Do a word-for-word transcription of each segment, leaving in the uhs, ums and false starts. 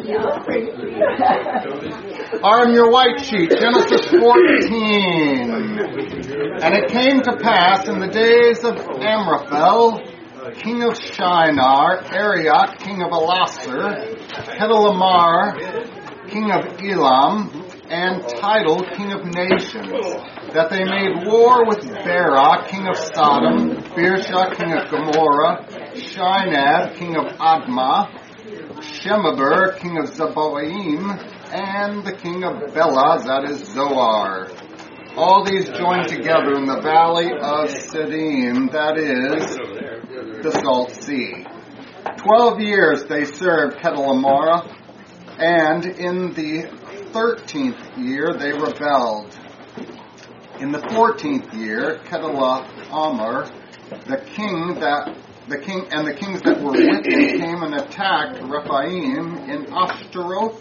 Arm your white sheet, Genesis fourteen. And it came to pass in the days of Amraphel, king of Shinar, Arioch, king of Elasar, Chedorlaomer, king of Elam, and Tidal, king of nations, that they made war with Bera, king of Sodom, Birsha, king of Gomorrah, Shinab, king of Admah, Shemeber, king of Zeboim, and the king of Bela, that is Zoar. All these joined together in the valley of Siddim, that is the Salt Sea. Twelve years they served Chedorlaomer, and in the thirteenth year they rebelled. In the fourteenth year, Chedorlaomer, the king that the king and the kings that were with him came and attacked Rephaim in Ashtaroth,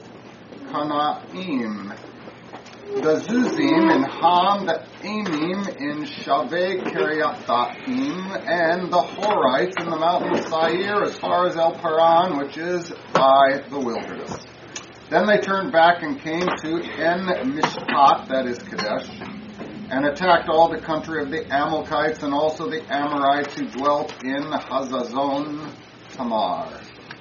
Kanaim, the Zuzim in Ham, the Amim in Shaveh Kiriathaim, and the Horites in the mountain of Seir as far as El Paran, which is by the wilderness. Then they turned back and came to En Mishpat, that is Kadesh, and attacked all the country of the Amalekites and also the Amorites who dwelt in Hazazon Tamar.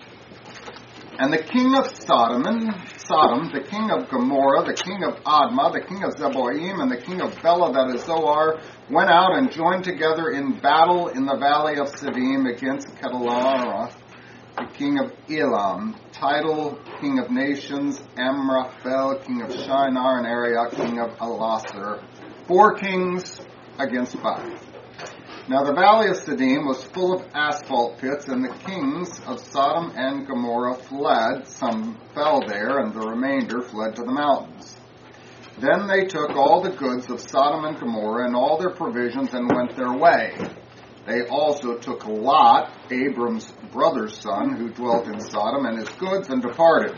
And the king of Sodom, Sodom, the king of Gomorrah, the king of Admah, the king of Zeboim, and the king of Bela, that is Zoar, went out and joined together in battle in the valley of Siddim against Chedorlaomer, the king of Elam, Tidal, king of nations, Amraphel, king of Shinar, and Arioch, king of Elasar. Four kings against five. Now the valley of Siddim was full of asphalt pits, and the kings of Sodom and Gomorrah fled. Some fell there, and the remainder fled to the mountains. Then they took all the goods of Sodom and Gomorrah and all their provisions and went their way. They also took Lot, Abram's brother's son, who dwelt in Sodom, and his goods, and departed.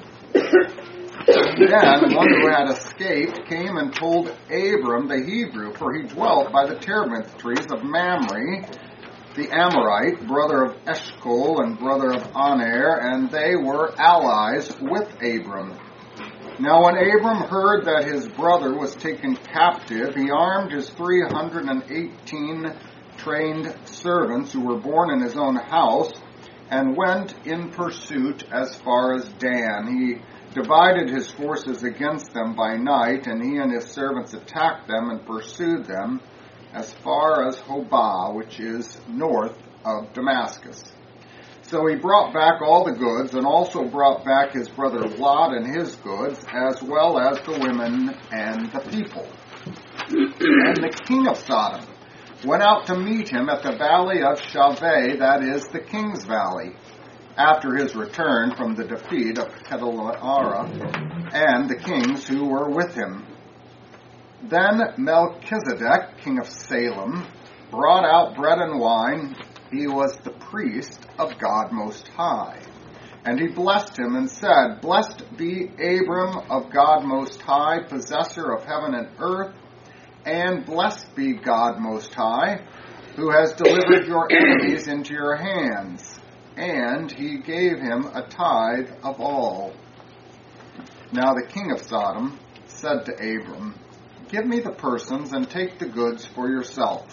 Then one who had escaped came and told Abram the Hebrew, for he dwelt by the terebinth trees of Mamre, the Amorite, brother of Eshcol and brother of Aner, and they were allies with Abram. Now when Abram heard that his brother was taken captive, he armed his three hundred eighteen trained servants who were born in his own house, and went in pursuit as far as Dan. He divided his forces against them by night, and he and his servants attacked them and pursued them as far as Hobah, which is north of Damascus. So he brought back all the goods, and also brought back his brother Lot and his goods, as well as the women and the people. And the king of Sodom went out to meet him at the valley of Shaveh, that is the king's valley, after his return from the defeat of Chedorlaomer and the kings who were with him. Then Melchizedek, king of Salem, brought out bread and wine. He was the priest of God Most High. And he blessed him and said, Blessed be Abram of God Most High, possessor of heaven and earth, and blessed be God Most High, who has delivered your enemies into your hands. And he gave him a tithe of all. Now the king of Sodom said to Abram, Give me the persons and take the goods for yourself.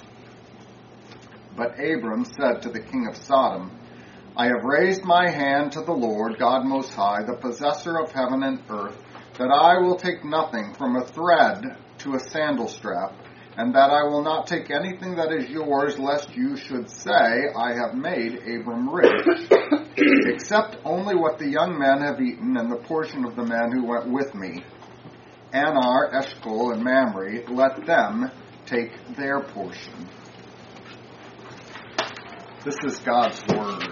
But Abram said to the king of Sodom, I have raised my hand to the Lord, God Most High, the possessor of heaven and earth, that I will take nothing from a thread to a sandal strap, and that I will not take anything that is yours, lest you should say, I have made Abram rich, except only what the young men have eaten, and the portion of the men who went with me. Anar, Eshcol, and Mamre, let them take their portion. This is God's word.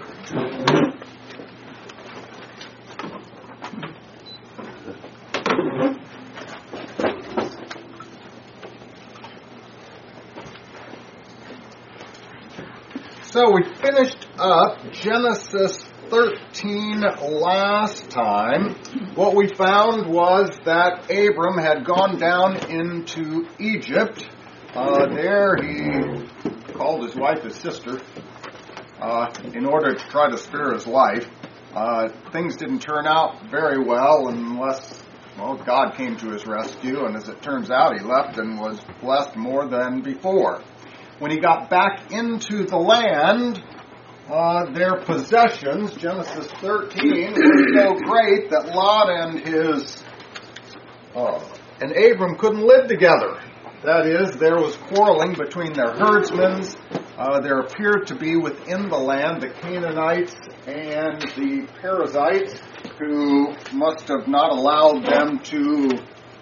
So we finished up Genesis thirteen last time. What we found was that Abram had gone down into Egypt. Uh, there he called his wife his sister uh, in order to try to spare his life. Uh, things didn't turn out very well unless, well, God came to his rescue, and as it turns out, he left and was blessed more than before. When he got back into the land, uh, their possessions, Genesis thirteen, were so great that Lot and his uh, and Abram couldn't live together. That is, there was quarreling between their herdsmen. Uh, there appeared to be within the land the Canaanites and the Perizzites, who must have not allowed them to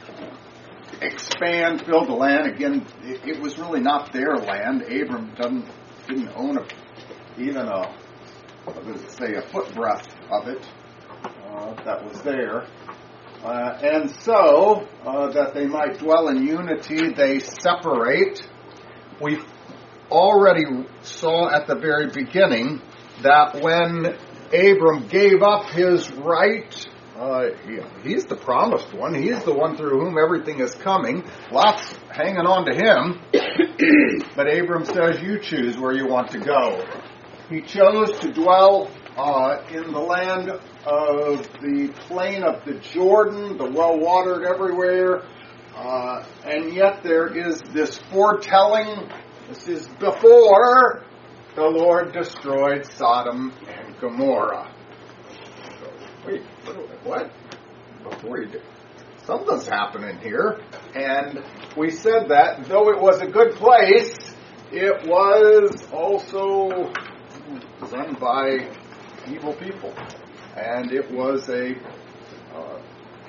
expand, fill the land. Again, it, it was really not their land. Abram doesn't, didn't own a, even a, what does it say, a foot breadth of it uh, that was there. Uh, and so, uh, that they might dwell in unity, they separate. We already saw at the very beginning that when Abram gave up his right, uh, he, he's the promised one. He's the one through whom everything is coming. Lot's hanging on to him. But Abram says, you choose where you want to go. He chose to dwell uh, in the land of the plain of the Jordan, the well-watered everywhere. Uh, and yet there is this foretelling. This is before the Lord destroyed Sodom and Gomorrah. So, wait, what? Before he did. Something's happening here. And we said that though it was a good place, it was also run by evil people. And it was a uh,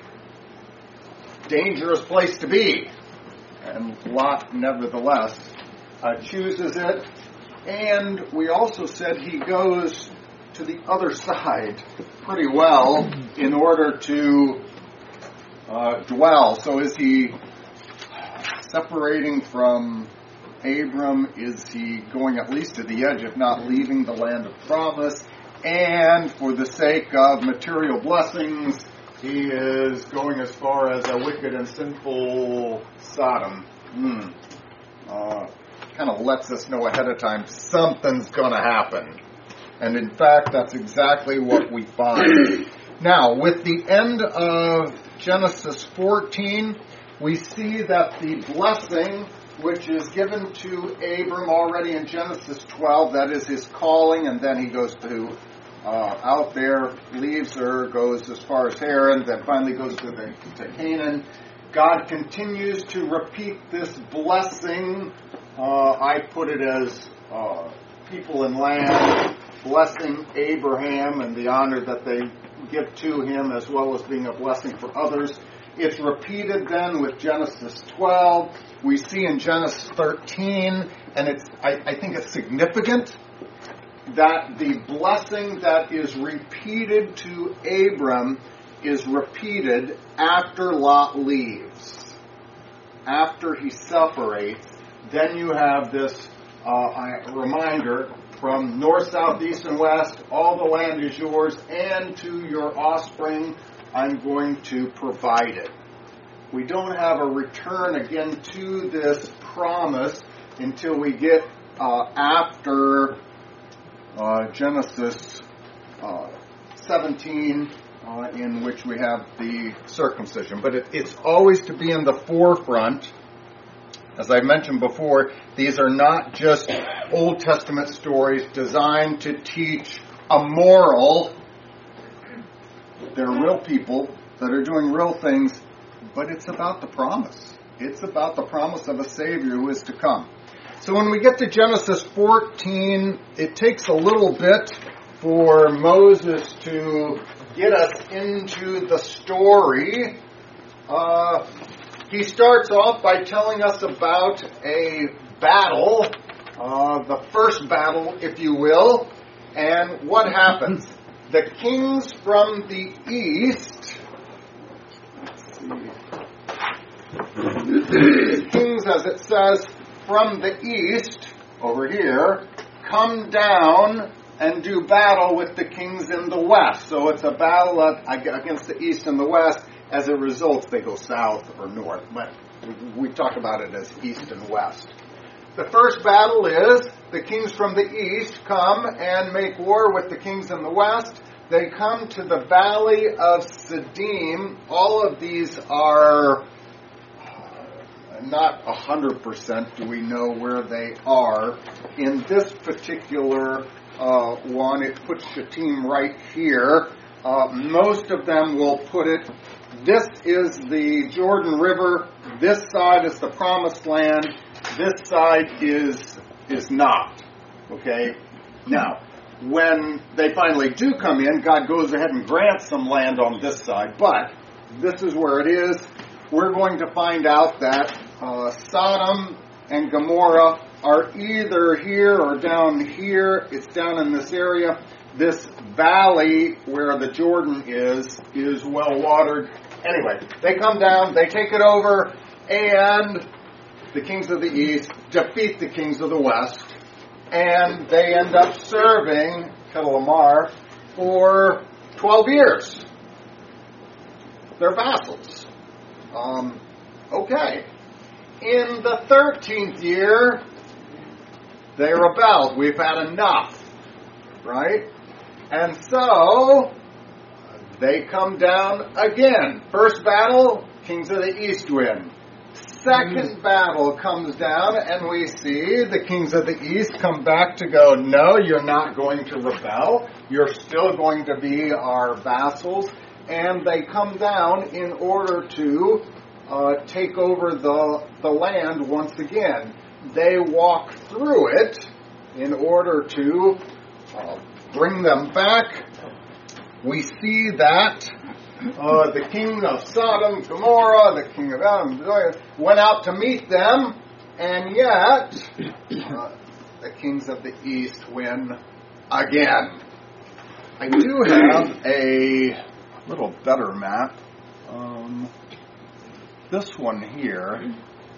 dangerous place to be. And Lot, nevertheless, Uh, chooses it, and we also said he goes to the other side pretty well in order to uh, dwell. So is he separating from Abram? Is he going at least to the edge, if not leaving the land of promise? And for the sake of material blessings, he is going as far as a wicked and sinful Sodom. Hmm. Uh, kind of lets us know ahead of time something's going to happen. And in fact, that's exactly what we find. Now, with the end of Genesis fourteen, we see that the blessing which is given to Abram already in Genesis twelve, that is his calling, and then he goes to uh, out there, leaves Ur, goes as far as Haran, then finally goes to, the, to Canaan. God continues to repeat this blessing. Uh, I put it as uh, people in land blessing Abraham and the honor that they give to him, as well as being a blessing for others. It's repeated then with Genesis twelve. We see in Genesis thirteen, and it's I, I think it's significant that the blessing that is repeated to Abram is repeated after Lot leaves. After he separates, then you have this uh, reminder from north, south, east, and west, all the land is yours, and to your offspring I'm going to provide it. We don't have a return again to this promise until we get uh, after uh, Genesis uh, seventeen, uh, in which we have the circumcision. But it, it's always to be in the forefront. As I mentioned before, these are not just Old Testament stories designed to teach a moral. They're real people that are doing real things, but it's about the promise. It's about the promise of a Savior who is to come. So when we get to Genesis fourteen, it takes a little bit for Moses to get us into the story. Uh, he starts off by telling us about a battle, uh, the first battle, if you will, and what happens. The kings from the east, let's see, the kings, as it says, from the east, over here, come down and do battle with the kings in the west. So it's a battle against the east and the west. As a result, they go south or north, but we talk about it as east and west. The first battle is the kings from the east come and make war with the kings in the west. they come to the valley of Siddim. All of these are not one hundred percent do we know where they are. In this particular uh, one, it puts Shittim right here. Uh, most of them will put it, this is the Jordan River, this side is the Promised Land, this side is is not. Okay? Now, when they finally do come in, God goes ahead and grants some land on this side, but this is where it is. We're going to find out that uh, Sodom and Gomorrah are either here or down here. It's down in this area. This valley where the Jordan is, is well watered. Anyway, they come down, they take it over, and the kings of the east defeat the kings of the west, and they end up serving Kedorlaomer for twelve years. They're vassals. Um, okay. In the thirteenth year, they rebelled. We've had enough, right? And so, they come down again. First battle, kings of the east win. Second battle comes down, and we see the kings of the east come back to go, no, you're not going to rebel. You're still going to be our vassals. And they come down in order to uh, take over the, the land once again. They walk through it in order to uh, bring them back. We see that uh, the king of Sodom, Gomorrah, the king of Adam, went out to meet them, and yet uh, the kings of the east win again. I do have a little better map. Um, this one here,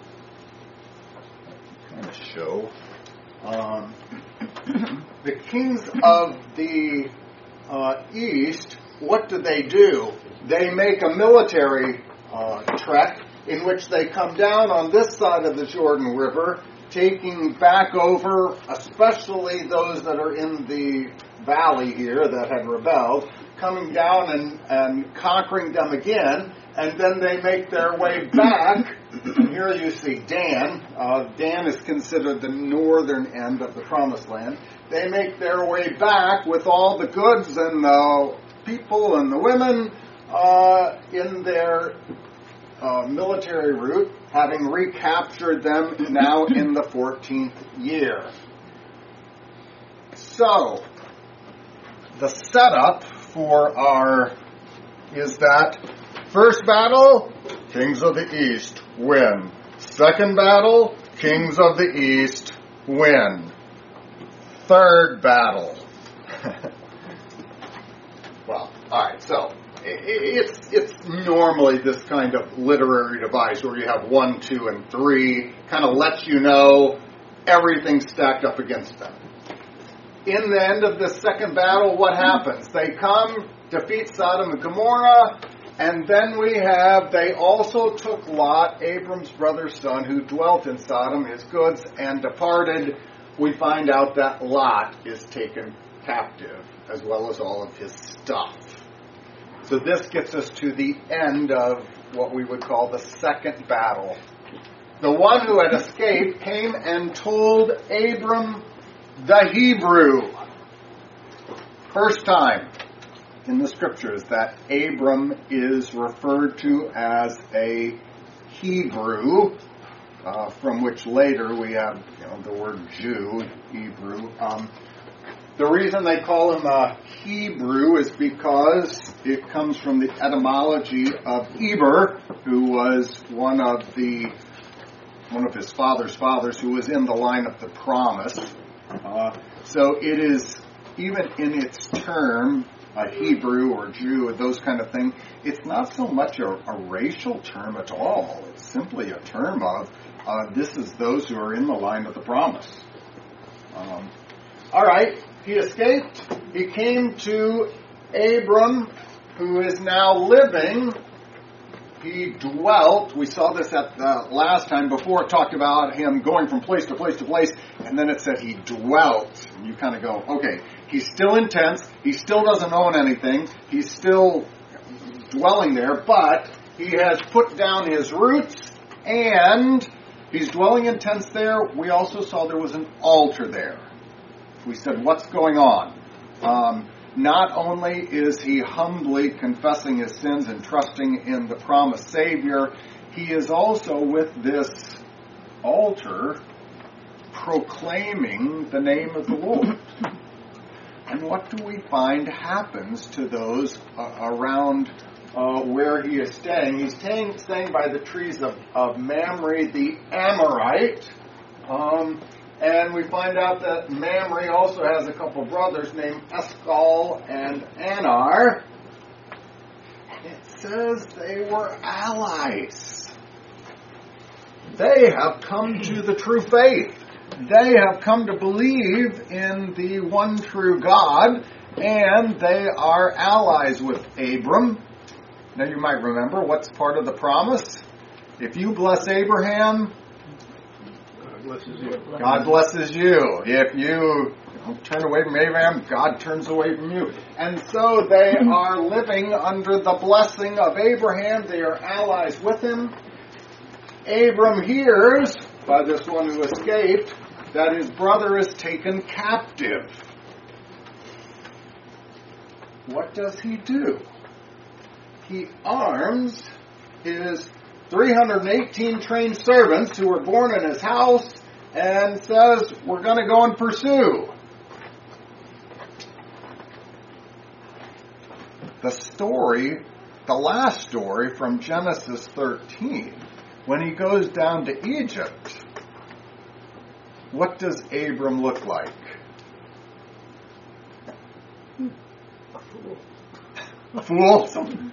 kind of show. Um, the kings of the uh, east, what do they do? They make a military uh, trek in which they come down on this side of the Jordan River, taking back over, especially those that are in the valley here that had rebelled, coming down and, and conquering them again, and then they make their way back. And here you see Dan. Uh, Dan is considered the northern end of the Promised Land. They make their way back with all the goods and the people and the women uh, in their uh, military route, having recaptured them now in the fourteenth year. So, the setup for our is that first battle, kings of the east win. Second battle, kings of the east win. Third battle. Well, all right, so it's it's normally this kind of literary device where you have one, two, and three, kind of lets you know everything's stacked up against them. In the end of the second battle, what happens? They come, defeat Sodom and Gomorrah, and then we have, they also took Lot, Abram's brother's son, who dwelt in Sodom, his goods, and departed. We find out that Lot is taken captive, as well as all of his stuff. So this gets us to the end of what we would call the second battle. The one who had escaped came and told Abram the Hebrew. First time in the scriptures that Abram is referred to as a Hebrew, uh, from which later we have you know, the word Jew, Hebrew. Um, the reason they call him a Hebrew is because it comes from the etymology of Eber, who was one of the one of his father's fathers who was in the line of the promise. Uh, so it is, even in its term, a Hebrew or Jew or those kind of things, it's not so much a, a racial term at all. It's simply a term of, uh, this is those who are in the line of the promise. Um, all right, he escaped. He came to Abram, who is now living. He dwelt. We saw this at the last time. Before it talked about him going from place to place to place, and then it said he dwelt. And you kind of go, okay, he's still in tents. He still doesn't own anything. He's still dwelling there, but he has put down his roots, and he's dwelling in tents there. We also saw there was an altar there. We said, what's going on? Um, not only is he humbly confessing his sins and trusting in the promised Savior, he is also with this altar proclaiming the name of the Lord. And what do we find happens to those uh, around uh, where he is staying? He's staying, staying by the trees of, of Mamre the Amorite. Um, and we find out that Mamre also has a couple brothers named Eshcol and Anar. And it says they were allies. They have come to the true faith. They have come to believe in the one true God, and they are allies with Abram. Now you might remember what's part of the promise. If you bless Abraham, God blesses you. God blesses you. If you turn away from Abraham, God turns away from you. And so they are living under the blessing of Abraham. They are allies with him. Abram hears by this one who escaped that his brother is taken captive. What does he do? He arms his three hundred eighteen trained servants who were born in his house and says, we're going to go and pursue. The story, the last story from Genesis thirteen, when he goes down to Egypt, what does Abram look like? A fool. A fool?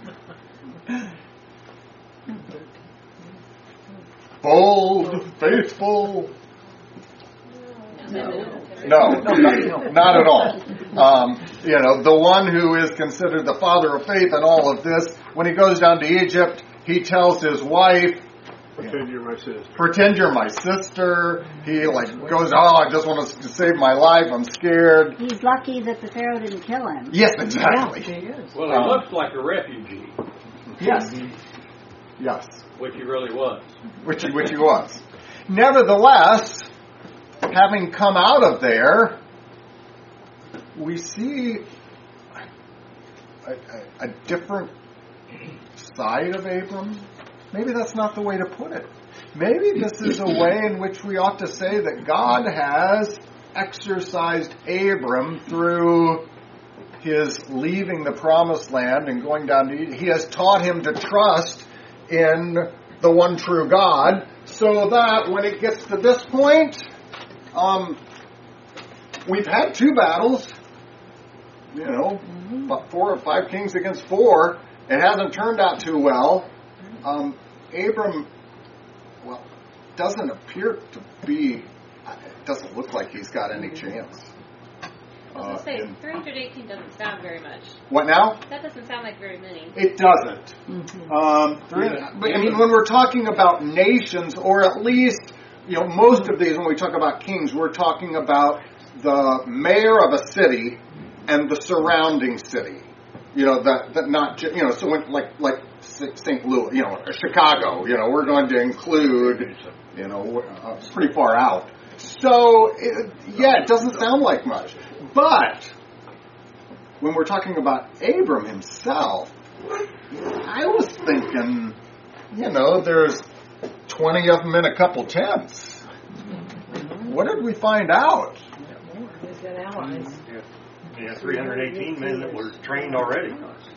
Bold, faithful. No. No, not at all. Um, you know, the one who is considered the father of faith in all of this, when he goes down to Egypt, he tells his wife, Pretend you're my sister. pretend you're my sister. He like goes, oh, I just want to save my life. I'm scared. He's lucky that the Pharaoh didn't kill him. Yes, exactly. He is. Well, he Um, looks like a refugee, Yes. Yes. which he really was. Which he, which he was. Nevertheless, having come out of there, we see a, a, a different side of Abram. Maybe that's not the way to put it. Maybe this is a way in which we ought to say that God has exercised Abram through his leaving the promised land and going down to Egypt. He has taught him to trust in the one true God, so that when it gets to this point, um, we've had two battles, you know, about four or five kings against four. It hasn't turned out too well. Um, Abram, well, doesn't appear to be, it doesn't look like he's got any chance. I was going to Uh, say, in- three hundred eighteen doesn't sound very much. what now? That doesn't sound like very many. It doesn't. Um, three, but, I mean, when we're talking about nations, or at least, you know, most of these, when we talk about kings, we're talking about the mayor of a city and the surrounding city. You know, that that not ju- you know, so when, like like Saint Louis, you know, or Chicago, you know, we're going to include, you know, uh, pretty far out. So it, yeah, it doesn't sound like much, but when we're talking about Abram himself, I was thinking, you know, there's twenty of them in a couple tents. What did we find out? He's got allies. Yeah, three hundred eighteen men that were trained already.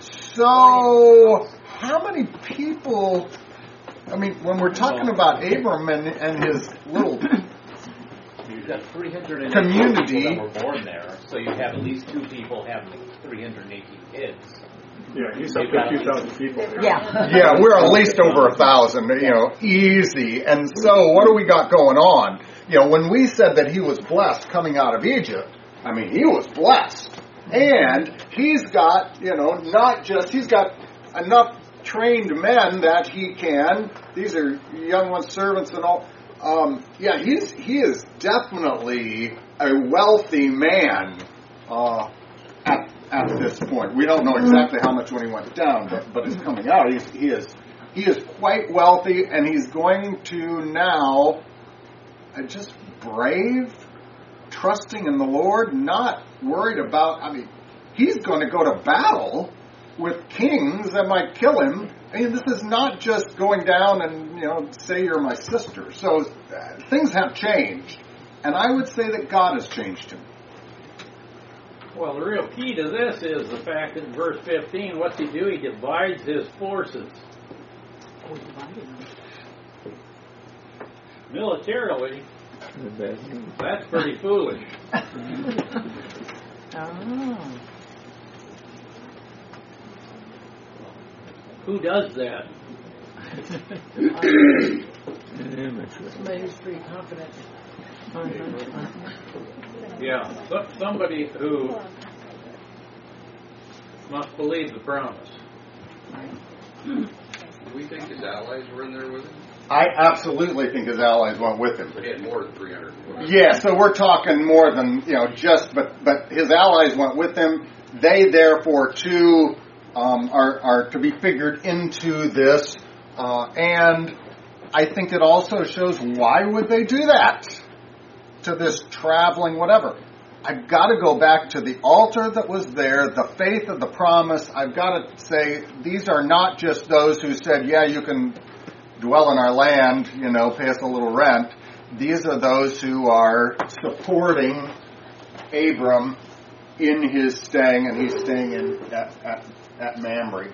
So, how many people, I mean, when we're talking about Abram and, and his little You've got three hundred eighteen Community. people that were born there, so you have at least two people having three hundred eighteen kids. Yeah, he's up to two thousand people. Yeah. yeah, we're at least over a thousand, you know, easy. And so, what do we got going on? You know, when we said that he was blessed coming out of Egypt, I mean, he was blessed. And he's got, you know, not just, he's got enough trained men that he can, these are young ones, servants and all. Um, yeah, he's he is definitely a wealthy man uh, at, at this point. We don't know exactly how much when he went down, but, but it's coming out. He's, he is he is quite wealthy, and he's going to now uh, just brave, trusting in the Lord, not worried about, I mean, he's going to go to battle with kings that might kill him. I mean, this is not just going down and, you know, say you're my sister. So uh, things have changed. And I would say that God has changed him. Well, the real key to this is the fact that in verse fifteen, what's he do? He divides his forces. Militarily, that's pretty foolish. Oh. Who does that? Somebody who's pretty confident. Yeah, so, somebody who must believe the promise. Do we think his allies were in there with him? I absolutely think his allies went with him. But he had more than three hundred. Yeah, so we're talking more than, you know, just, but but his allies went with him. They, therefore, too, um, are, are to be figured into this. Uh, and I think it also shows, why would they do that to this traveling whatever? I've got to go back to the altar that was there, the faith of the promise. I've got to say, these are not just those who said, yeah, you can dwell in our land, you know, pay us a little rent. These are those who are supporting Abram in his staying, and he's staying in at, at, at Mamre.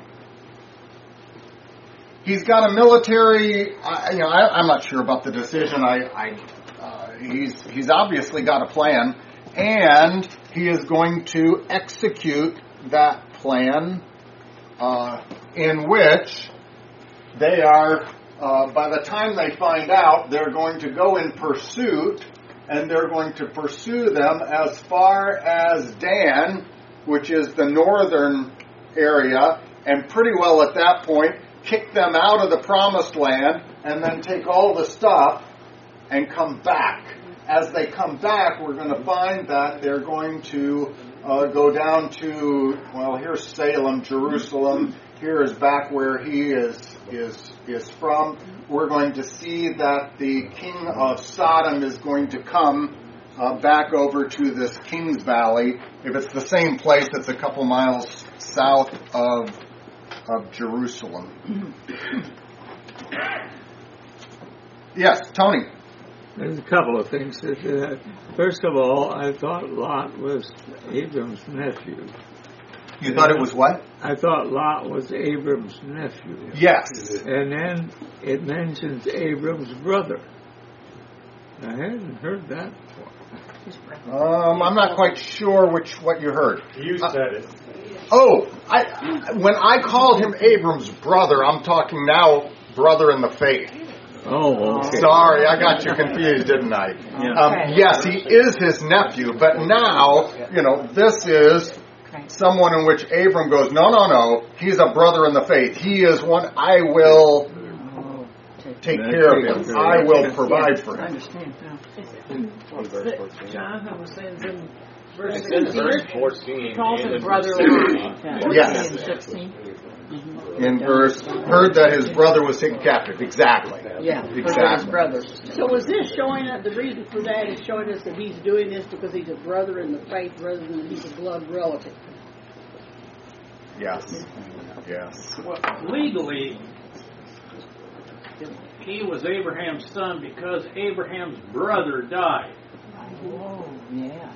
He's got a military, uh, you know, I, I'm not sure about the decision. I, I uh, he's he's obviously got a plan, and he is going to execute that plan, uh, in which they are, uh, by the time they find out, they're going to go in pursuit, and they're going to pursue them as far as Dan, which is the northern area, and pretty well at that point kick them out of the promised land, and then take all the stuff and come back. As they come back, we're going to find that they're going to uh, go down to, well, here's Salem, Jerusalem. Here is back where he is is is from. We're going to see that the king of Sodom is going to come uh, back over to this King's Valley. If it's the same place, it's a couple miles south of of Jerusalem. Yes, Tony. There's a couple of things. First of all, I thought Lot was Abram's nephew. You thought it was what? I thought Lot was Abram's nephew. Yes. And then it mentions Abram's brother. I hadn't heard that before. Um, I'm not quite sure which what you heard. You Uh, said it. Oh, I, when I called him Abram's brother, I'm talking now brother in the faith. Oh, okay. Sorry, I got you confused, didn't I? Yeah. Um, yes, he is his nephew, but now, you know, this is someone in which Abram goes, no, no, no, he's a brother in the faith. He is one, I will take care of him. I will provide for I him. understand now. John, I was saying in verse It's in verse sixteen, fourteen. he calls and him in brother verse Lot. sixteen. Yes. And sixteen. In verse, heard that his brother was taken captive. Exactly. Yeah, because of his Exactly. brothers. So is this showing us, the reason for that is showing us that he's doing this because he's a brother in the faith rather than he's a blood relative? Yes. Yes. Well, legally, he was Abraham's son because Abraham's brother died. Oh, yeah.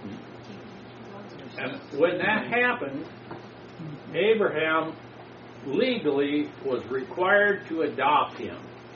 And when that happened, Abraham legally was required to adopt him.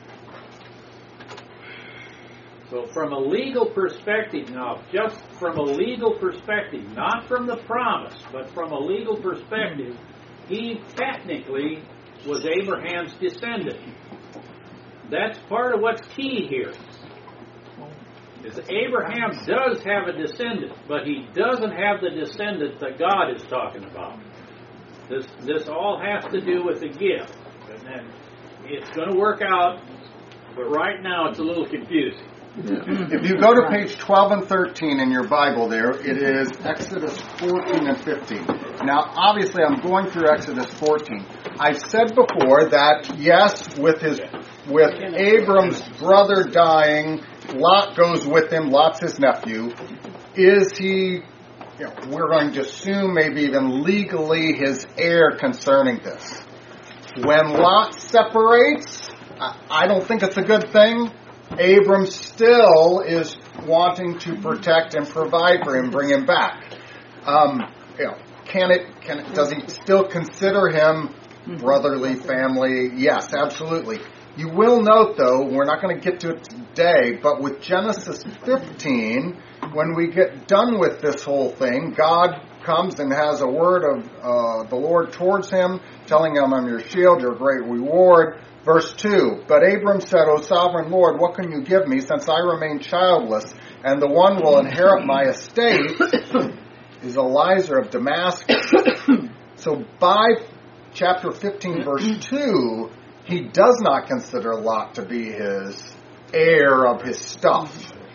So from a legal perspective now, just from a legal perspective, not from the promise, but from a legal perspective, he technically was Abraham's descendant. That's part of what's key here. Is Abraham does have a descendant, but he doesn't have the descendant that God is talking about. This this all has to do with the gift. And then it's going to work out, but right now it's a little confusing. If you go to page twelve and thirteen in your Bible there, it is Exodus fourteen and fifteen. Now, obviously, I'm going through Exodus fourteen. I've said before that, yes, with his with Abram's brother dying, Lot goes with him, Lot's his nephew. Is he, you know, we're going to assume maybe even legally his heir concerning this. When Lot separates, I don't think it's a good thing. Abram still is wanting to protect and provide for him, bring him back. Um, you know, can it? Can it, does he still consider him brotherly family? Yes, absolutely. You will note, though, we're not going to get to it today, but with Genesis fifteen, when we get done with this whole thing, God comes and has a word of uh, the Lord towards him, telling him, I'm your shield, your great reward. Verse two, but Abram said, O sovereign Lord, what can you give me, since I remain childless, and the one will inherit my estate is Eliezer of Damascus. So by chapter fifteen, verse two, he does not consider Lot to be his heir of his stuff,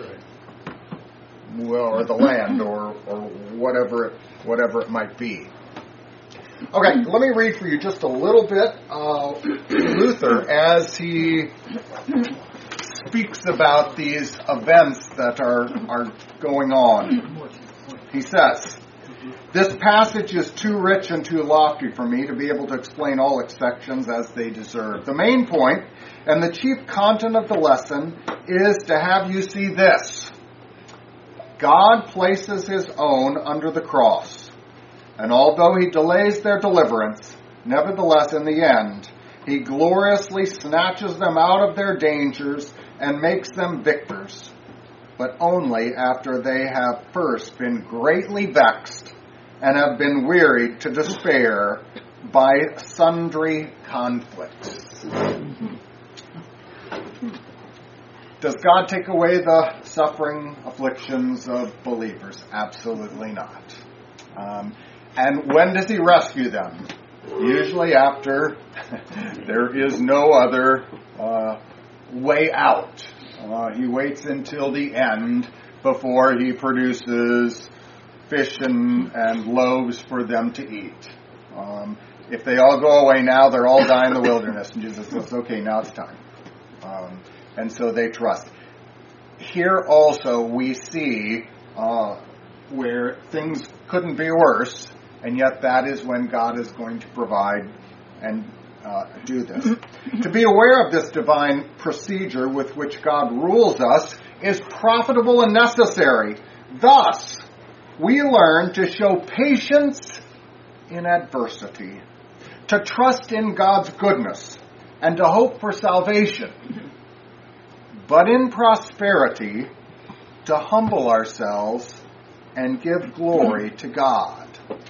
well, or the land, or or whatever it, whatever it might be. Okay, let me read for you just a little bit of Luther as he speaks about these events that are, are going on. He says, this passage is too rich and too lofty for me to be able to explain all its sections as they deserve. The main point and the chief content of the lesson is to have you see this. God places his own under the cross. And although he delays their deliverance, nevertheless, in the end, he gloriously snatches them out of their dangers and makes them victors, but only after they have first been greatly vexed and have been wearied to despair by sundry conflicts. Does God take away the suffering, afflictions of believers? Absolutely not. Um, And when does he rescue them? Usually after there is no other uh, way out. Uh, he waits until the end before he produces fish and, and loaves for them to eat. Um, if they all go away now, they'll all die in the wilderness. And Jesus says, okay, now it's time. Um, and so they trust. Here also we see uh, where things couldn't be worse. And yet that is when God is going to provide and uh, do this. To be aware of this divine procedure with which God rules us is profitable and necessary. Thus, we learn to show patience in adversity, to trust in God's goodness, and to hope for salvation. But in prosperity, to humble ourselves and give glory to God.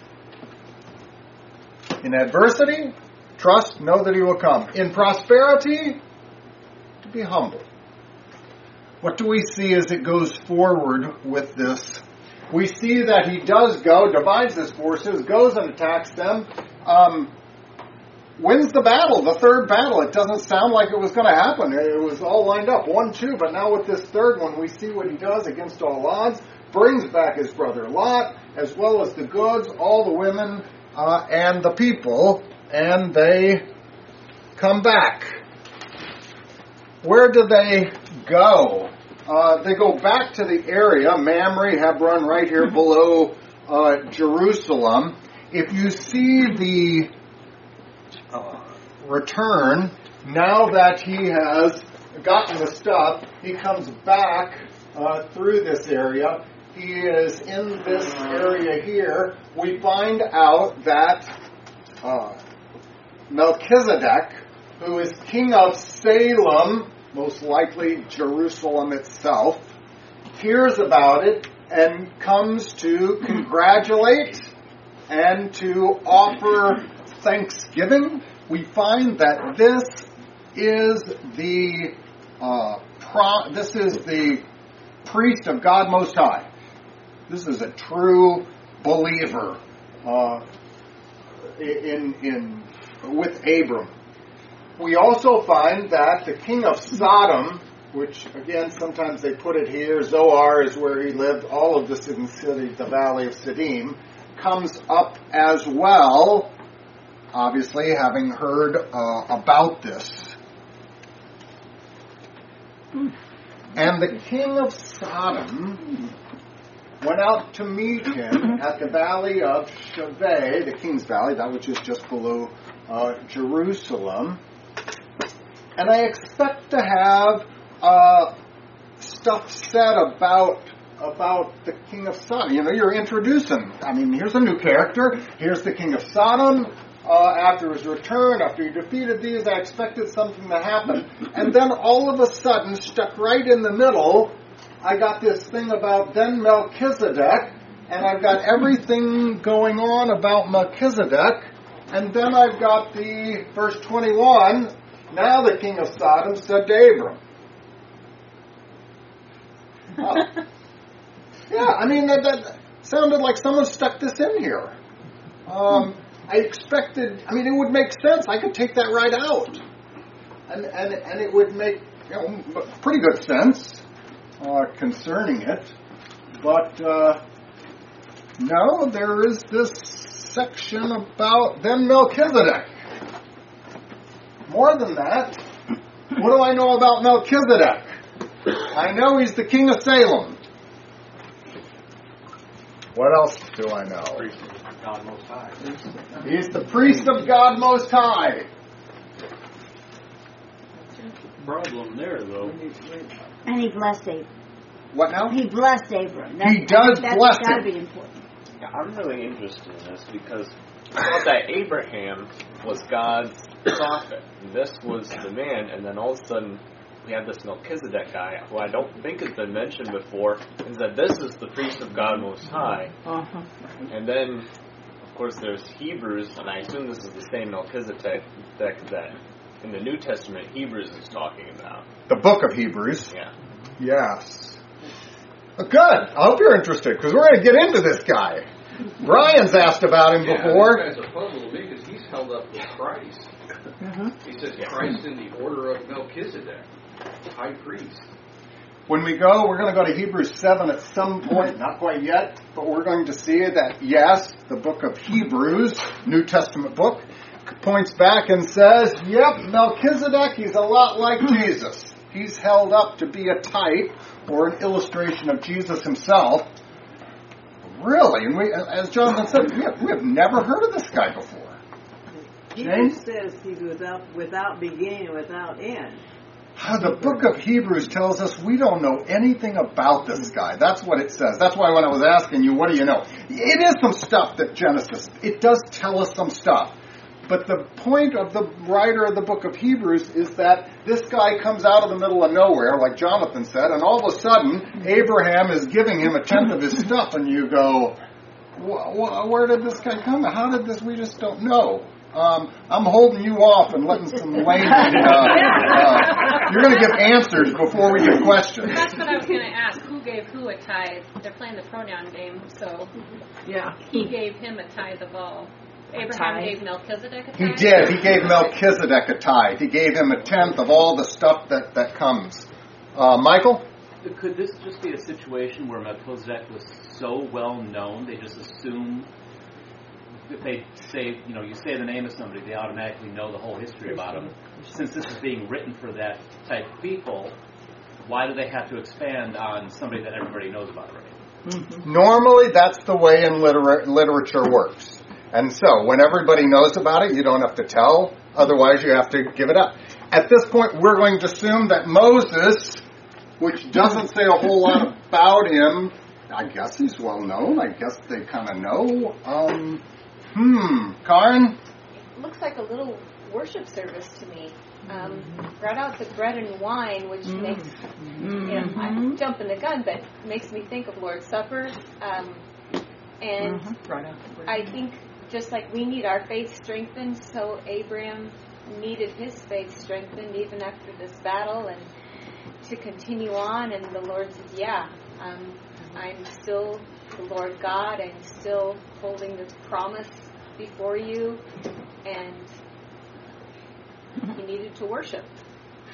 In adversity, trust, know that he will come. In prosperity, to be humble. What do we see as it goes forward with this? We see that he does go, divides his forces, goes and attacks them, um, wins the battle, the third battle. It doesn't sound like it was going to happen. It was all lined up, one, two, but now with this third one, we see what he does against all odds, brings back his brother Lot, as well as the goods, all the women, Uh, and the people, and they come back. Where do they go? Uh, they go back to the area, Mamre, Hebron, right here below uh, Jerusalem. If you see the uh, return, now that he has gotten the stuff, he comes back uh, through this area. He is in this area here. We find out that uh, Melchizedek, who is king of Salem, most likely Jerusalem itself, hears about it and comes to congratulate and to offer thanksgiving. We find that this is the uh, pro- this is the priest of God Most High. This is a true believer uh, in in with Abram. We also find that the king of Sodom which again sometimes they put it here. Zoar is where he lived. All of this in the city, the valley of Siddim, comes up as well. Obviously, having heard uh, about this. And the king of Sodom went out to meet him at the valley of Shaveh, the king's valley, that which is just below uh, Jerusalem. And I expect to have uh, stuff said about about the king of Sodom. You know, you're introducing. I mean, here's a new character. Here's the king of Sodom. Uh, after his return, after he defeated these, I expected something to happen. And then all of a sudden, stuck right in the middle, I got this thing about then Melchizedek, and I've got everything going on about Melchizedek, and then I've got the verse twenty-one, now the king of Sodom said to Abram. Uh, yeah, I mean, that, that sounded like someone stuck this in here. Um, I expected, I mean, it would make sense. I could take that right out. And and, and it would make, you know, pretty good sense uh, concerning it. But, uh, no, there is this section about then Melchizedek. More than that, what do I know about Melchizedek? I know he's the king of Salem. What else do I know? God Most High. He's the priest of God Most High. Problem there, though. And he blessed Abram. What now? He blessed Abram. That, He does that's bless gotta him. be important. Yeah, I'm really interested in this because I thought that Abraham was God's prophet. And this was the man, and then all of a sudden we have this Melchizedek guy, who I don't think has been mentioned before, and said this is the priest of God Most High. Uh-huh. And then, of course, there's Hebrews, and I assume this is the same Melchizedek that in the New Testament Hebrews is talking about. The book of Hebrews. Yeah. Yes. Oh, good. I hope you're interested, because we're going to get into this guy. Brian's asked about him Yeah, before. this guy's a puzzle to me because he's held up with Christ. Uh-huh. He says Christ in the order of Melchizedek, high priest. When we go, we're going to go to Hebrews seven at some point, not quite yet, but we're going to see that, yes, the book of Hebrews, New Testament book, points back and says, yep, Melchizedek, he's a lot like Jesus. He's held up to be a type or an illustration of Jesus himself. Really? And we, as Jonathan said, we have, we have never heard of this guy before. Hebrews says he's without without beginning and without end. The book of Hebrews tells us we don't know anything about this guy. That's what it says. That's why when I was asking you, what do you know? It is some stuff that Genesis, it does tell us some stuff. But the point of the writer of the book of Hebrews is that this guy comes out of the middle of nowhere, like Jonathan said, and all of a sudden, Abraham is giving him a tenth of his stuff, and you go, where did this guy come? How did this? We just don't know. Um, I'm holding you off and letting some laymen, uh, uh, you're going to give answers before we give questions. That's what I was going to ask. Who gave who a tithe? They're playing the pronoun game, so Yeah. he gave him a tithe of all. Abraham tithe. gave Melchizedek a tithe? He did. He gave Melchizedek a tithe. He gave him a tenth of all the stuff that, that comes. Uh, Michael? Could this just be a situation where Melchizedek was so well known, they just assume if they say, you know, you say the name of somebody, they automatically know the whole history about him. Since this is being written for that type of people, why do they have to expand on somebody that everybody knows about already? Mm-hmm. Normally, that's the way in liter- literature works. And so, when everybody knows about it, you don't have to tell. Otherwise, you have to give it up. At this point, we're going to assume that Moses, which doesn't say a whole lot about him, I guess he's well known. I guess they kind of know. Um, hmm, Karen? It looks like a little worship service to me. Um, brought out the bread and wine, which Mm-hmm. makes, you know, I'm jumping the gun, but makes me think of Lord's Supper. Um, and Mm-hmm. Right after. I think just like we need our faith strengthened, so Abraham needed his faith strengthened even after this battle and to continue on. And the Lord says, yeah, um, I'm still the Lord God. I'm still holding this promise before you. And he needed to worship.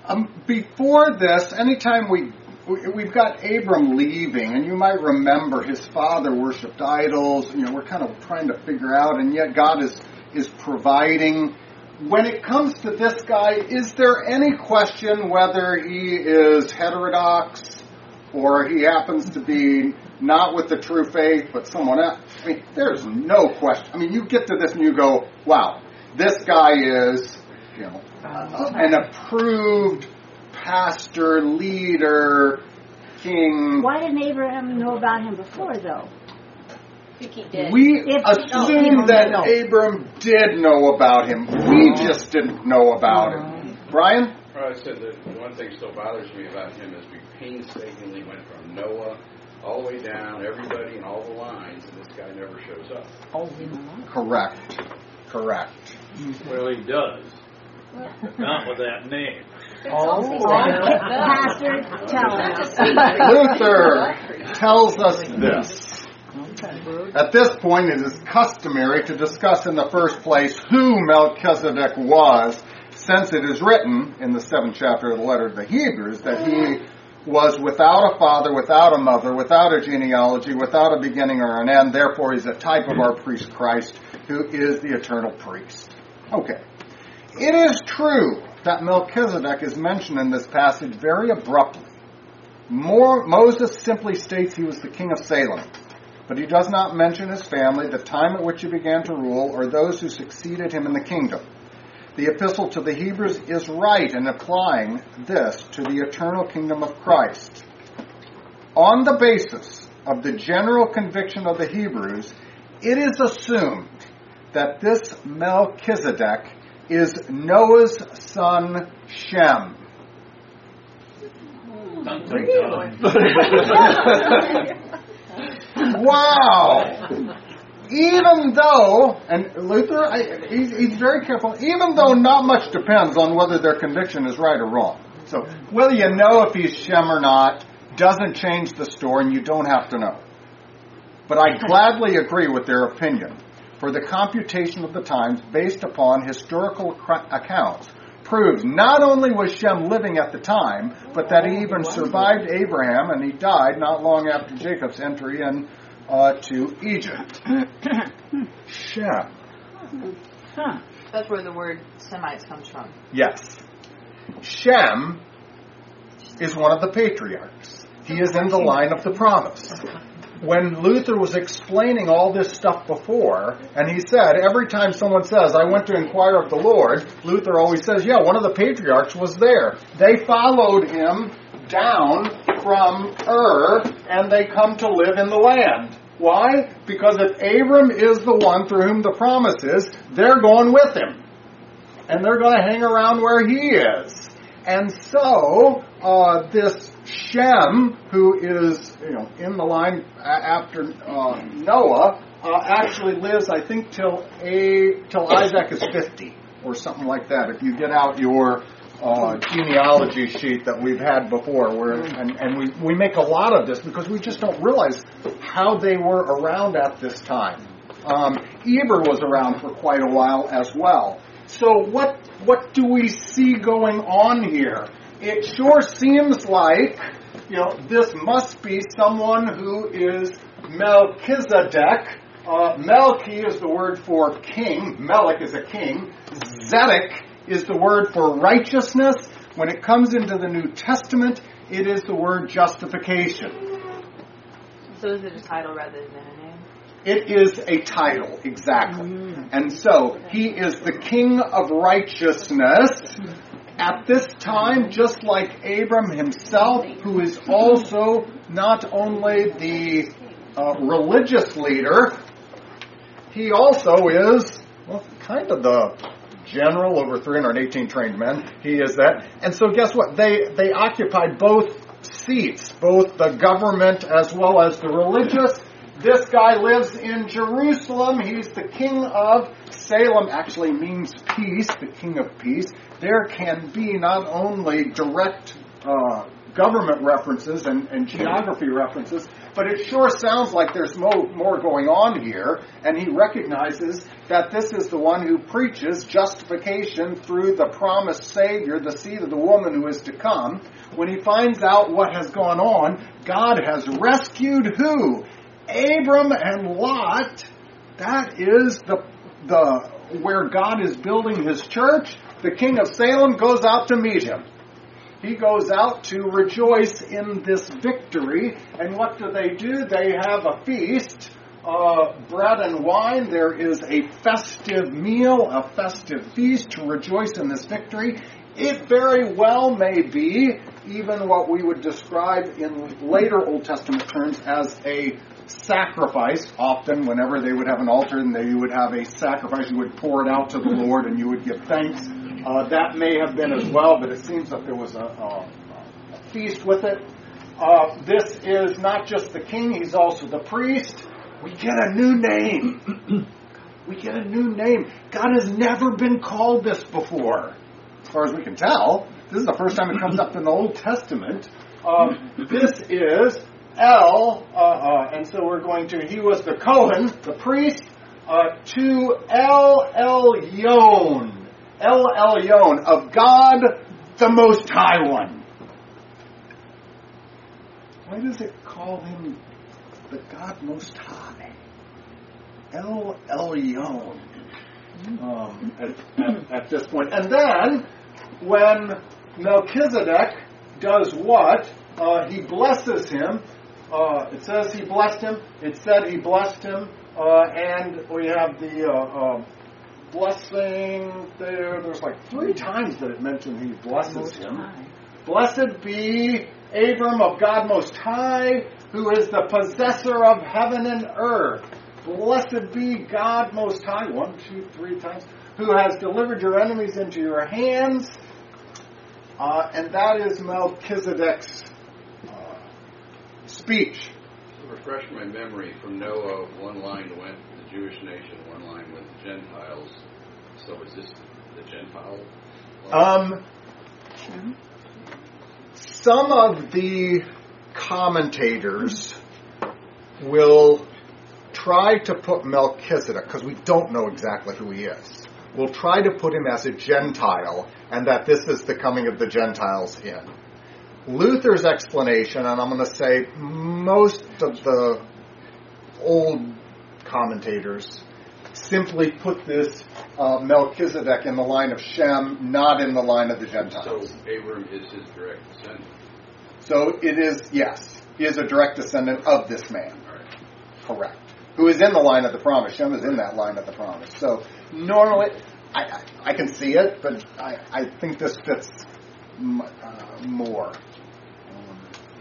Um, before this, anytime we, we, we've got Abram leaving, and you might remember his father worshipped idols, you know, we're kind of trying to figure out, and yet God is, is providing. When it comes to this guy, is there any question whether he is heterodox or he happens to be not with the true faith, but someone else? I mean, there's no question. I mean, you get to this and you go, wow, this guy is, you know, uh, an approved pastor, leader, king. Why didn't Abraham know about him before, though? I think he did. We If- assume oh, that no. Abram did know about him. We just didn't know about him. Brian? Well, I said that the one thing still bothers me about him is we painstakingly went from Noah all the way down, everybody and all the lines, and this guy never shows up. Correct. Correct. Well, he does. Not with that name. Oh, Pastor, tell us. Luther tells us this. At this point, it is customary to discuss in the first place who Melchizedek was, since it is written in the seventh chapter of the letter to the Hebrews that he was without a father, without a mother, without a genealogy, without a beginning or an end. Therefore, he's a type of our priest Christ, who is the eternal priest. Okay. It is true that Melchizedek is mentioned in this passage very abruptly. More, Moses simply states he was the king of Salem, but he does not mention his family, the time at which he began to rule, or those who succeeded him in the kingdom. The epistle to the Hebrews is right in applying this to the eternal kingdom of Christ. On the basis of the general conviction of the Hebrews, it is assumed that this Melchizedek is Noah's son Shem. Wow! Even though, and Luther, I, he's, he's very careful, even though not much depends on whether their conviction is right or wrong. So, whether you know if he's Shem or not doesn't change the story, and you don't have to know. But I gladly agree with their opinion, for the computation of the times based upon historical accounts proves not only was Shem living at the time, but that he even survived Abraham, and he died not long after Jacob's entry in uh, to Egypt. Shem. Huh. That's where the word Semites comes from. Yes. Shem is one of the patriarchs. He is in the line of the promise. When Luther was explaining all this stuff before, and he said, every time someone says, I went to inquire of the Lord, Luther always says, yeah, one of the patriarchs was there. They followed him down from Ur, and they come to live in the land. Why? Because if Abram is the one through whom the promise is, they're going with him. And they're going to hang around where he is. And so, uh, this Shem, who is, you know, in the line after uh, Noah, uh, actually lives, I think, till a till Isaac is fifty, or something like that. If you get out your uh, genealogy sheet that we've had before, where and, and we, we make a lot of this because we just don't realize how they were around at this time. Um, Eber was around for quite a while as well. So what what do we see going on here? It sure seems like, you know, this must be someone who is Melchizedek. Uh, Melchi is the word for king. Melech is a king. Zedek is the word for righteousness. When it comes into the New Testament, it is the word justification. So is it a title rather than a name? It is a title, exactly. Mm. And so, he is the king of righteousness. At this time, just like Abram himself, who is also not only the uh, religious leader, he also is, well, kind of the general over three hundred eighteen trained men. He is that. And so guess what? They, they occupied both seats, both the government as well as the religious. This guy lives in Jerusalem. He's the king of Salem. Actually means peace, the king of peace. There can be not only direct uh, government references and, and geography references, but it sure sounds like there's mo- more going on here, and he recognizes that this is the one who preaches justification through the promised Savior, the seed of the woman who is to come. When he finds out what has gone on, God has rescued who? Abram and Lot. That is the the where God is building his church. The king of Salem goes out to meet him. He goes out to rejoice in this victory. And what do they do? They have a feast, uh, bread and wine. There is a festive meal, a festive feast to rejoice in this victory. It very well may be even what we would describe in later Old Testament terms as a sacrifice. Often, whenever they would have an altar and they would have a sacrifice, you would pour it out to the Lord and you would give thanks. Uh, that may have been as well, but it seems that there was a, a, a feast with it. Uh, this is not just the king, he's also the priest. We get a new name. We get a new name. God has never been called this before. As far as we can tell, this is the first time it comes up in the Old Testament. Um, this is El, uh, uh, and so we're going to, he was the Kohen, the priest, uh, to El Elyon. El Elyon, of God, the Most High One. Why does it call him the God Most High? El Elyon. Um, at, at, at this point. And then, when Melchizedek does what? Uh, he blesses him. Uh, it says he blessed him. It said he blessed him. Uh, and we have the uh, uh, blessing there. There's like three times that it mentioned he blesses him. Blessed be Abram of God Most High, who is the possessor of heaven and earth. Blessed be God Most High, one, two, three times, who has delivered your enemies into your hands. Uh, and that is Melchizedek's uh, speech. To refresh my memory, from Noah, one line went the Jewish nation, one line went the Gentiles. So is this the Gentile line? Um, some of the commentators will try to put Melchizedek, because we don't know exactly who he is. We'll try to put him as a Gentile, and that this is the coming of the Gentiles in. Luther's explanation, and I'm going to say most of the old commentators simply put this uh, Melchizedek in the line of Shem, not in the line of the Gentiles. So Abram is his direct descendant. So it is, yes, he is a direct descendant of this man. All right. Correct. Who is in the line of the promise. Shem is in that line of the promise. So normally, I, I, I can see it, but I, I think this fits m- uh, more. Um,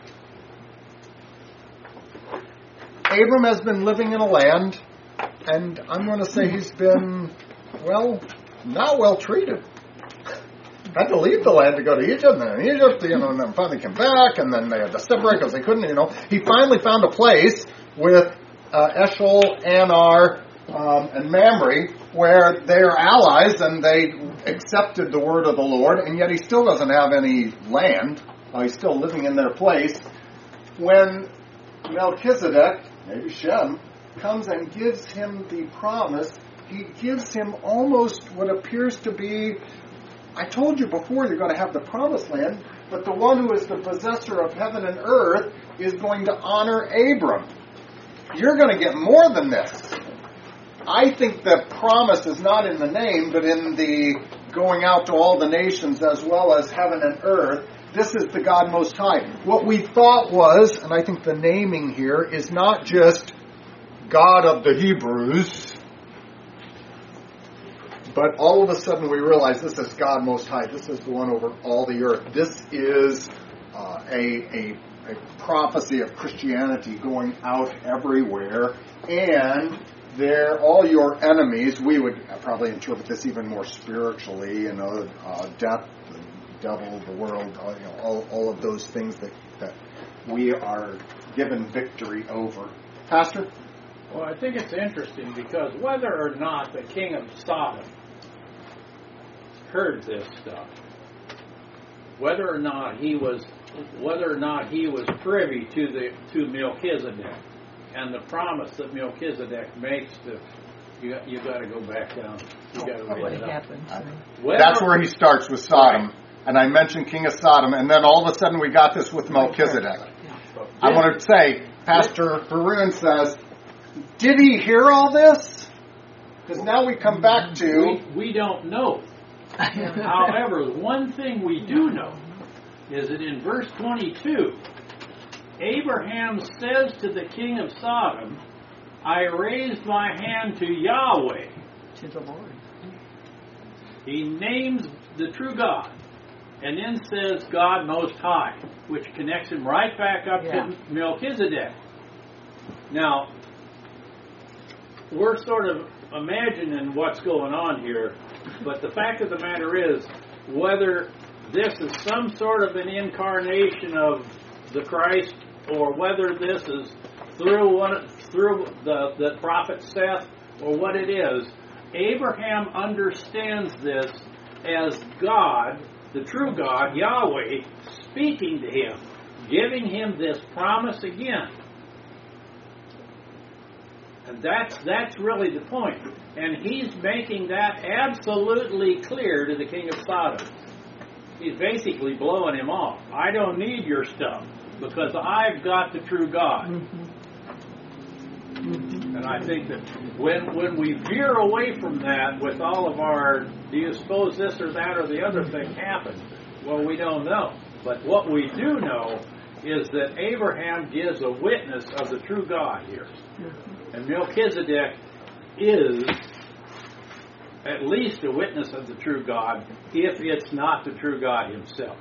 Abram has been living in a land, and I'm going to say he's been, well, not well treated. Had to leave the land to go to Egypt, and then Egypt, you know, and then finally came back, and then they had to separate because they couldn't, you know. He finally found a place with uh, Eshol, Anar, um, and Mamre, where they are allies, and they accepted the word of the Lord, and yet he still doesn't have any land. Uh, he's still living in their place. When Melchizedek, maybe Shem, comes and gives him the promise, he gives him almost what appears to be, I told you before you're going to have the promised land, but the one who is the possessor of heaven and earth is going to honor Abram. You're going to get more than this. I think the promise is not in the name, but in the going out to all the nations as well as heaven and earth. This is the God Most High. What we thought was, and I think the naming here, is not just God of the Hebrews, but all of a sudden we realize this is God Most High. This is the one over all the earth. This is uh, a, a, a prophecy of Christianity going out everywhere. And they're all your enemies. We would probably interpret this even more spiritually, you know, uh, death, the devil, the world, uh, you know, all, all of those things that, that we are given victory over. Pastor? Well, I think it's interesting because whether or not the king of Sodom heard this stuff, whether or not he was whether or not he was privy to the to Melchizedek and the promise that Melchizedek makes to you. You got to go back down. You got to read it up. That's where he starts with Sodom, right. And I mentioned King of Sodom, and then all of a sudden we got this with Melchizedek. I want to say, Pastor Haroon says, did he hear all this? Because now we come back to... We, we don't know. However, one thing we do know is that in verse twenty-two, Abraham says to the king of Sodom, I raised my hand to Yahweh. To the Lord. He names the true God. And then says God Most High, which connects him right back up yeah. to Melchizedek. Now, we're sort of imagining what's going on here, but the fact of the matter is, whether this is some sort of an incarnation of the Christ, or whether this is through one through the, the prophet Seth, or what it is, Abraham understands this as God, the true God, Yahweh, speaking to him, giving him this promise again. And that's that's really the point. And he's making that absolutely clear to the king of Sodom. He's basically blowing him off. I don't need your stuff because I've got the true God. Mm-hmm. Mm-hmm. And I think that when when we veer away from that with all of our, do you suppose this or that or the other thing happened? Well, we don't know. But what we do know is that Abraham gives a witness of the true God here. Mm-hmm. And Melchizedek is at least a witness of the true God, if it's not the true God himself.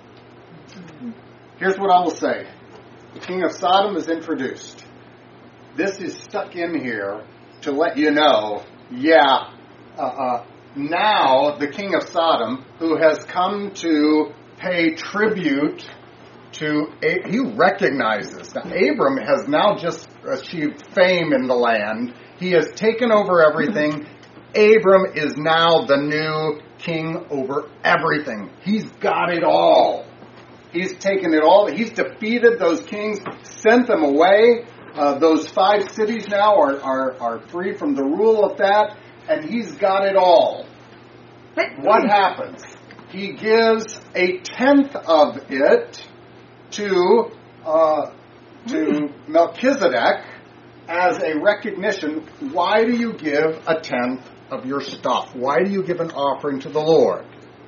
Here's what I will say. The king of Sodom is introduced. This is stuck in here to let you know, yeah, uh, uh, now the king of Sodom, who has come to pay tribute to, he recognizes. Now, Abram has now just achieved fame in the land. He has taken over everything. Abram is now the new king over everything. He's got it all. He's taken it all. He's defeated those kings, sent them away. Uh, those five cities now are, are, are free from the rule of that, and he's got it all. What happens? He gives a tenth of it to uh, to Melchizedek as a recognition. Why do you give a tenth of your stuff? Why do you give an offering to the Lord?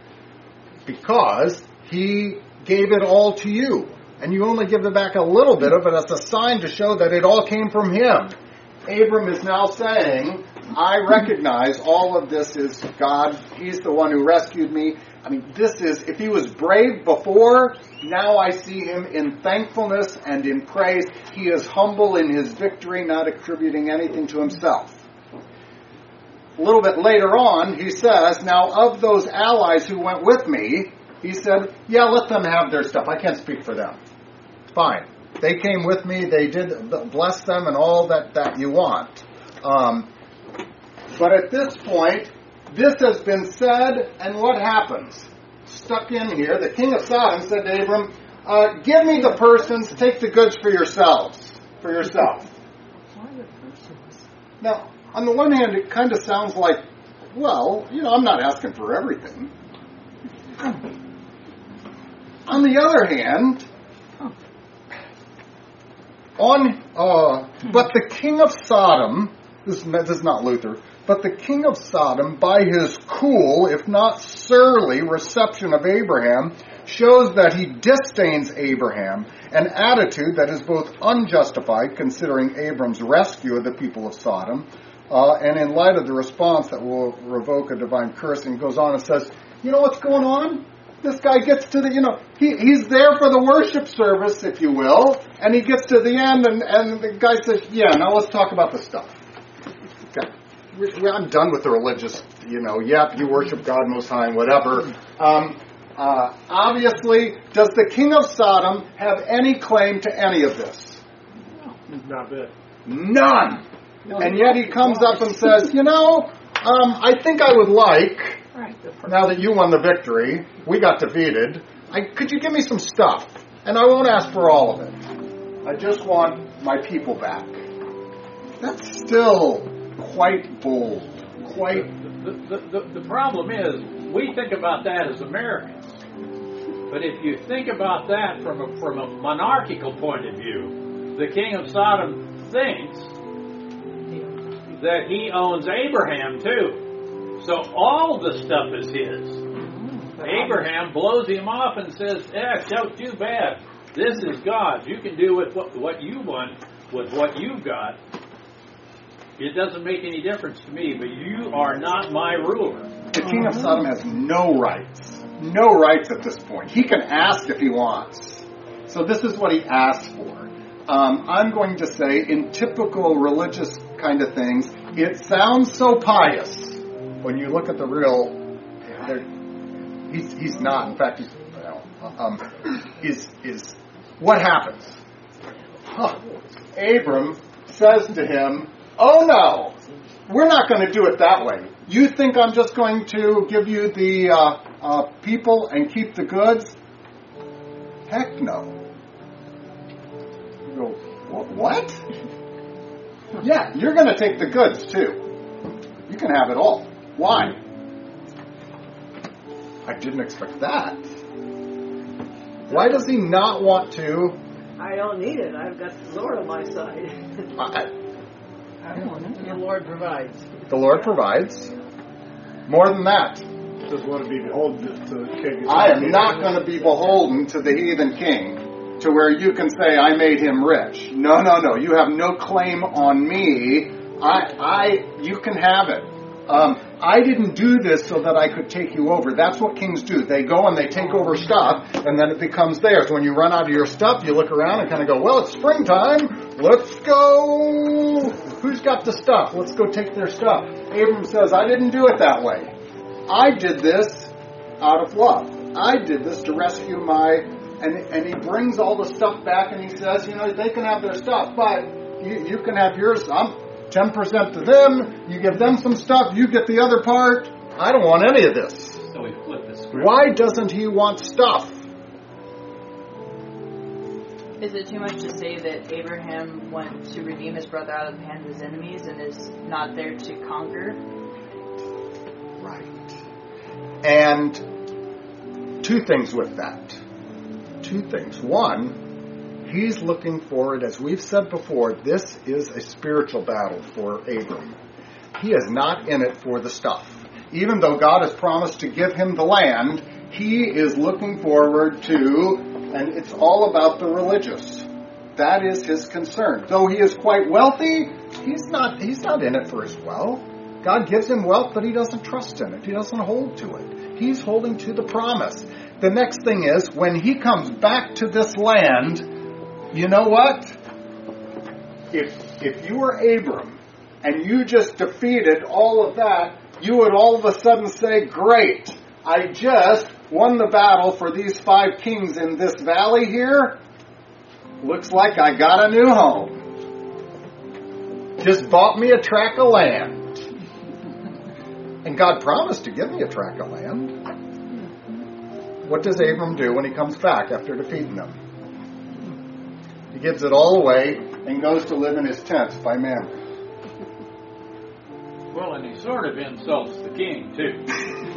Because he gave it all to you. And you only give it back a little bit of it as a sign to show that it all came from him. Abram is now saying, I recognize all of this is God. He's the one who rescued me. I mean, this is, if he was brave before, now I see him in thankfulness and in praise. He is humble in his victory, not attributing anything to himself. A little bit later on, he says, now of those allies who went with me, he said, yeah, let them have their stuff. I can't speak for them. Fine. They came with me. They did bless them and all that, that you want. Um, but at this point, this has been said, and what happens? Stuck in here, the king of Sodom said to Abram, uh, give me the persons, take the goods for yourselves, for yourself. Why the persons? Now, on the one hand, it kind of sounds like, well, you know, I'm not asking for everything. On the other hand, on uh, but the king of Sodom, this, this is not Luther, but the king of Sodom, by his cool, if not surly, reception of Abraham, shows that he disdains Abraham, an attitude that is both unjustified, considering Abram's rescue of the people of Sodom, uh, and in light of the response that will revoke a divine curse, and goes on and says, you know what's going on? This guy gets to the, you know, he, he's there for the worship service, if you will, and he gets to the end, and, and the guy says, yeah, now let's talk about the stuff. Okay. I'm done with the religious, you know, yep, you worship God Most High and whatever. Um, uh, obviously, does the king of Sodom have any claim to any of this? No. Not a bit. None. No, and yet he comes up and says, you know, um, I think I would like, now that you won the victory, we got defeated, I, could you give me some stuff? And I won't ask for all of it. I just want my people back. That's still quite bold. Quite. The, the, the, the problem is, we think about that as Americans. But if you think about that from a, from a monarchical point of view, the king of Sodom thinks that he owns Abraham too. So all the stuff is his. Abraham blows him off and says, eh, so too bad. This is God's. You can do with what, what you want with what you've got. It doesn't make any difference to me, but you are not my ruler. The king of Sodom has no rights. No rights at this point. He can ask if he wants. So this is what he asks for. Um, I'm going to say, in typical religious kind of things, it sounds so pious. When you look at the real... He's, he's not. In fact, he's, well, um, is is what happens? Huh. Abram says to him, "Oh no, we're not going to do it that way. You think I'm just going to give you the uh, uh, people and keep the goods? Heck no." You go, what? Yeah, you're going to take the goods too. You can have it all. Why? I didn't expect that. Why does he not want to? I don't need it. I've got the Lord on my side. I, I don't want it. The Lord provides. The Lord provides. More than that. Doesn't want to be beholden to the king. I am not going to be beholden to the heathen king to where you can say I made him rich. No, no, no. You have no claim on me. I, I, you can have it. Um, I didn't do this so that I could take you over. That's what kings do. They go and they take over stuff, and then it becomes theirs. When you run out of your stuff, you look around and kind of go, well, it's springtime. Let's go. Who's got the stuff? Let's go take their stuff. Abram says, I didn't do it that way. I did this out of love. I did this to rescue my... And, and he brings all the stuff back, and he says, you know, they can have their stuff, but you, you can have yours. I'm... ten percent to them, you give them some stuff, you get the other part. I don't want any of this. So we flip the script. Why doesn't he want stuff? Is it too much to say that Abraham went to redeem his brother out of the hand of his enemies and is not there to conquer? Right. And two things with that. Two things. One, he's looking forward, as we've said before, this is a spiritual battle for Abram. He is not in it for the stuff. Even though God has promised to give him the land, he is looking forward to, and it's all about the religious. That is his concern. Though he is quite wealthy, he's not, he's not in it for his wealth. God gives him wealth, but he doesn't trust in it. He doesn't hold to it. He's holding to the promise. The next thing is, when he comes back to this land, you know what? If if you were Abram and you just defeated all of that, you would all of a sudden say, great, I just won the battle for these five kings in this valley here. Looks like I got a new home. Just bought me a tract of land. And God promised to give me a tract of land. What does Abram do when he comes back after defeating them? He gives it all away and goes to live in his tents by Mamre. Well, and he sort of insults the king, too.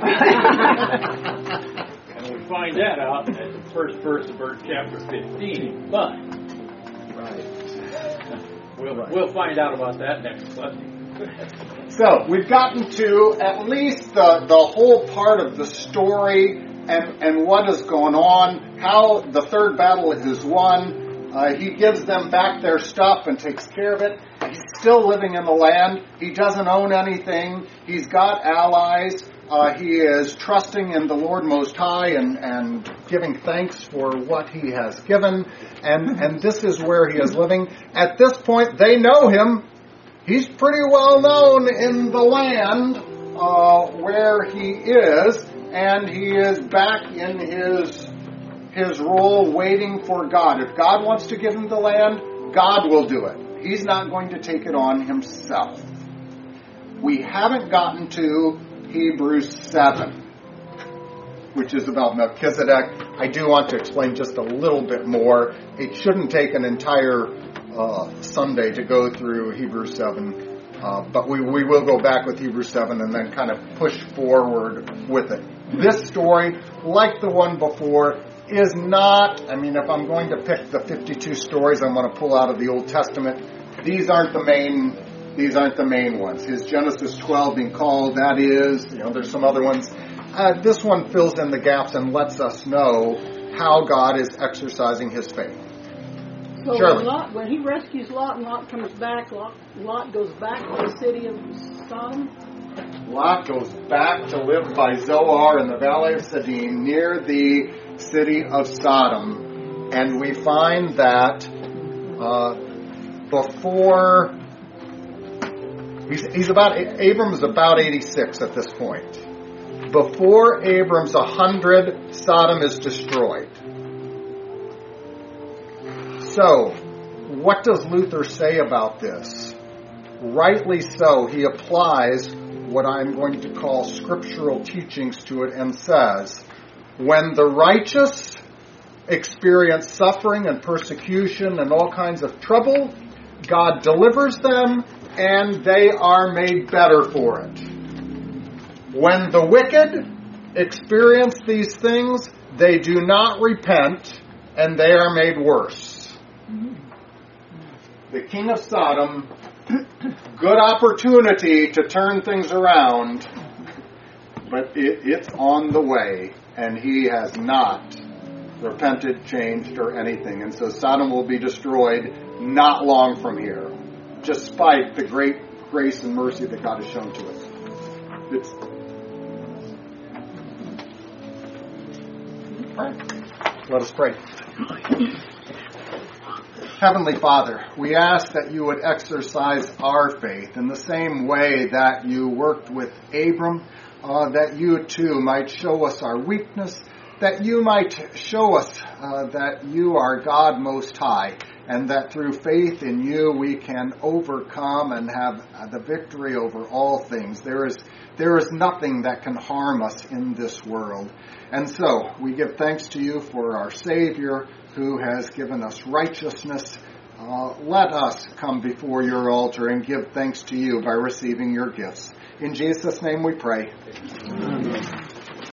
And we find that out at the first verse of chapter fifteen. But right. we'll, right. we'll find out about that next Sunday. So, we've gotten to at least the, the whole part of the story and, and what is going on, how the third battle is won. Uh, he gives them back their stuff and takes care of it. He's still living in the land. He doesn't own anything. He's got allies. Uh, he is trusting in the Lord Most High and, and giving thanks for what he has given. And, and this is where he is living. At this point, they know him. He's pretty well known in the land uh, where he is. And he is back in his... his role waiting for God. If God wants to give him the land, God will do it. He's not going to take it on himself. We haven't gotten to Hebrews seven. which is about Melchizedek. I do want to explain just a little bit more. It shouldn't take an entire uh, Sunday to go through Hebrews seven, uh, but we, we will go back with Hebrews seven and then kind of push forward with it. This story, like the one before, is not, I mean, if I'm going to pick the fifty-two stories I'm going to pull out of the Old Testament, these aren't the main These aren't the main ones. His Genesis twelve being called, that is, you know, there's some other ones. Uh, this one fills in the gaps and lets us know how God is exercising his faith. So Shirley. when, Lot, when he rescues Lot and Lot comes back, Lot, Lot goes back to the city of Sodom? Lot goes back to live by Zoar in the valley of Siddim near the city of Sodom. And we find that uh, before... He's, he's about, Abram is about eighty-six at this point. Before Abram's one hundred, Sodom is destroyed. So, what does Luther say about this? Rightly so, he applies what I'm going to call scriptural teachings to it and says, when the righteous experience suffering and persecution and all kinds of trouble, God delivers them and they are made better for it. When the wicked experience these things, they do not repent and they are made worse. The king of Sodom, good opportunity to turn things around, but it, it's on the way and he has not repented, changed, or anything. And so Sodom will be destroyed not long from here, despite the great grace and mercy that God has shown to us. It's, let us pray. Heavenly Father, we ask that you would exercise our faith in the same way that you worked with Abram, uh, that you too might show us our weakness, that you might show us uh, that you are God Most High, and that through faith in you we can overcome and have uh, the victory over all things. There is there is nothing that can harm us in this world. And so we give thanks to you for our Savior who has given us righteousness. Uh, let us come before your altar and give thanks to you by receiving your gifts. In Jesus' name we pray. Amen.